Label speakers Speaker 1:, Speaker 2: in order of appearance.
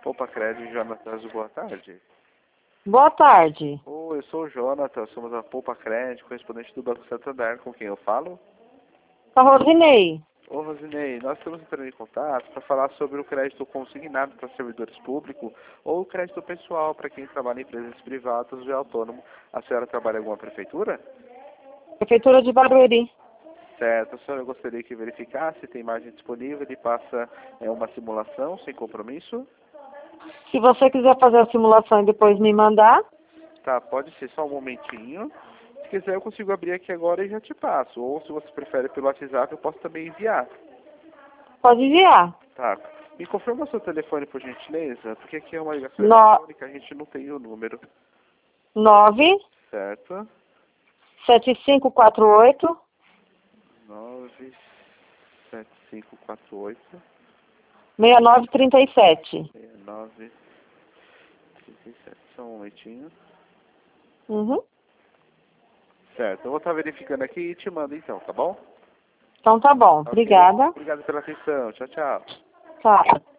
Speaker 1: Poupa Crédito, Jonatas, boa tarde.
Speaker 2: Boa tarde.
Speaker 1: Oi, eu sou o Jonatas, somos a Poupa Crédito, correspondente do Banco Santander, com quem eu falo?
Speaker 2: A Rosinei.
Speaker 1: Ô Rosinei, nós estamos entrando em contato para falar sobre o crédito consignado para servidores públicos ou o crédito pessoal para quem trabalha em empresas privadas ou autônomo. A senhora trabalha em alguma prefeitura?
Speaker 2: Prefeitura de Barueri.
Speaker 1: Certo, a senhora gostaria que verificasse se tem margem disponível e passa uma simulação sem compromisso?
Speaker 2: Se você quiser fazer a simulação e depois me mandar,
Speaker 1: Tá, pode ser só um momentinho. Se quiser eu consigo abrir aqui agora e já te passo. Ou se você prefere pelo WhatsApp, eu posso também enviar.
Speaker 2: pode enviar.
Speaker 1: Tá. Me confirma o seu telefone, por gentileza, porque aqui é uma ligação
Speaker 2: No,
Speaker 1: eletrônica, a gente não tem o número.
Speaker 2: 9
Speaker 1: Certo?
Speaker 2: 7548
Speaker 1: 97548
Speaker 2: 6937.
Speaker 1: 6937. Só um momentinho.
Speaker 2: Uhum.
Speaker 1: Certo, eu vou estar verificando aqui e te mando então, tá bom?
Speaker 2: Então tá bom.
Speaker 1: Ok.
Speaker 2: Obrigada.
Speaker 1: Obrigado pela atenção. Tchau, tchau.
Speaker 2: Tchau.